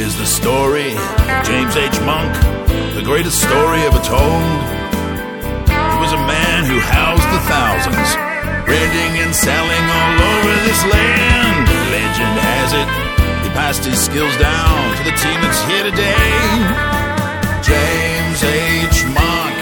is the story of James H. Monk, the greatest story ever told. He was a man who housed the thousands, renting and selling all over this land. Legend has it, he passed his skills down to the team that's here today. James H. Monk.